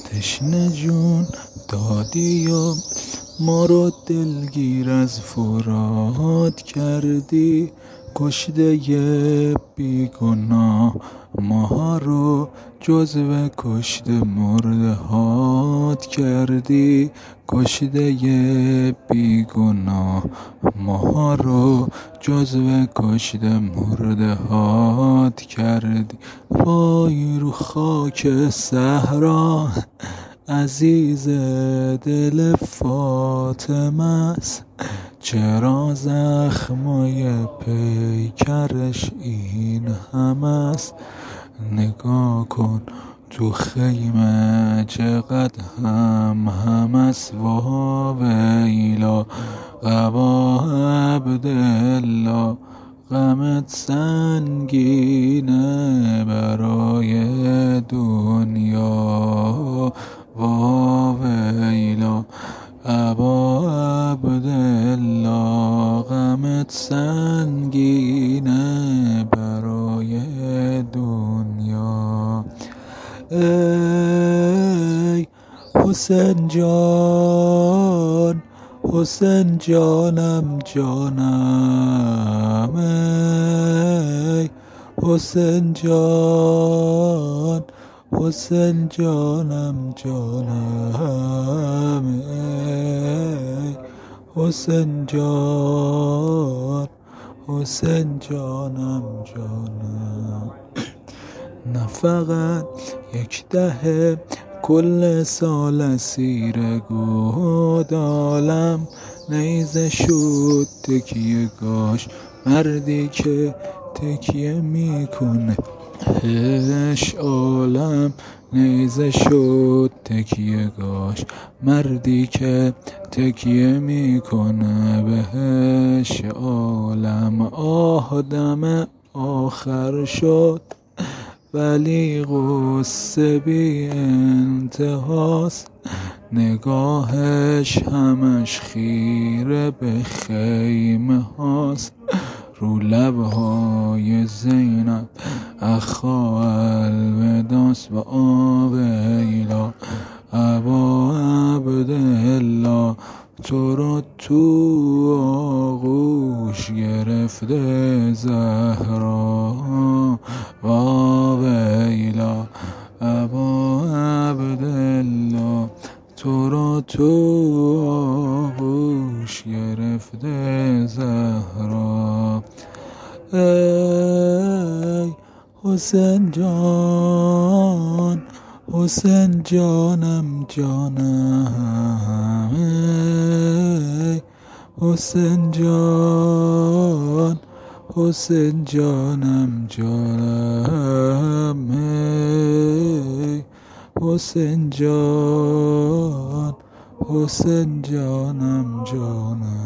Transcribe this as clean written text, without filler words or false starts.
تشنه جون دادی و ما رو دلگیر از فرات کردی، کشته بیگناه ماها رو جزو کشته مرده هات کردی، کشته بیگناه ماها رو جزو کشته مرده هات کردی. وای رو خاک صحرا عزیز دل فاطمه است، چرا زخمای پیکرش این هم است. نگاه کن تو خیمه چقدر هم است. وا ویلا قبا عبدالله، غمت سنگینه برای دنیا. وا ویلا ابا عبدالله، غمت سنگینه برای دنیا. ای حسین جان، حسین جانم جانم، ای حسین جان، حسین جانم جانم، ای حسین جان، حسین جانم جانم. نه فقط یک دهه کل سال اسیر گودالم، نیزه شد تکیه گاش مردی که تکیه میکنه هش عالم. نیزه شد تکیه گاش مردی که تکیه میکنه بهش عالم. آدم آخر شد ولی غصه بی انتهاست، نگاهش همش خیره به خیمه هاست. رو لبهای زینب اخا الوداس و آویلا ابا عبدالله، تو رو تو آغوش گرفته زهرا. و ویلا ابا عبدالله، تو رو تو آغوش گرفته زهرا. ای حسین جان، حسین جانم جانم، ای حسین جان، حسین جانم جانم، ای حسین جان، حسین جانم جانم.